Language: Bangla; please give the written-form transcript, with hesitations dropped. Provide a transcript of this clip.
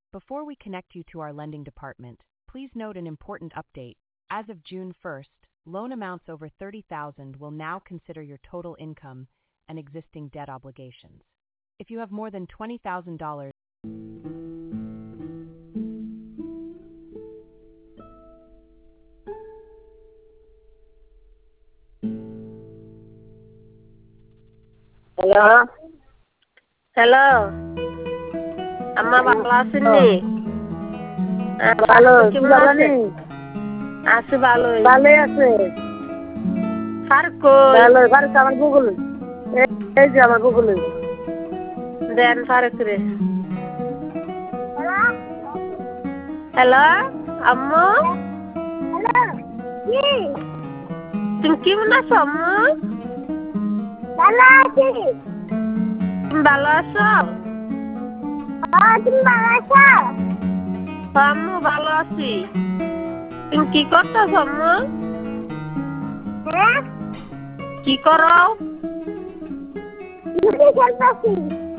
Before we connect you to our lending department, please note an important update. As of June 1st, loan amounts over $30,000 will now consider your total income and existing debt obligations. If you have more than $20,000, hello hello আম্মা ভালো আছেননি? ভালো কেমন আছেন? আছে ভালোই। ভালোই আছে। ফারুক কই? ভালো ফারুক আমার গুগল এই যে আমার গুগলে দেন ফারুক রে। হ্যালো আম্মু হ্যালো কি তুমি কেমন আছো আম্মু? ভালো আছি। তুমি ভালো আছো? তুমি ভালো আছো? আম্মু ভালো আছি। তুমি কি করতেছ আম্মু? হ্যাঁ কি করো? খেলতেছি।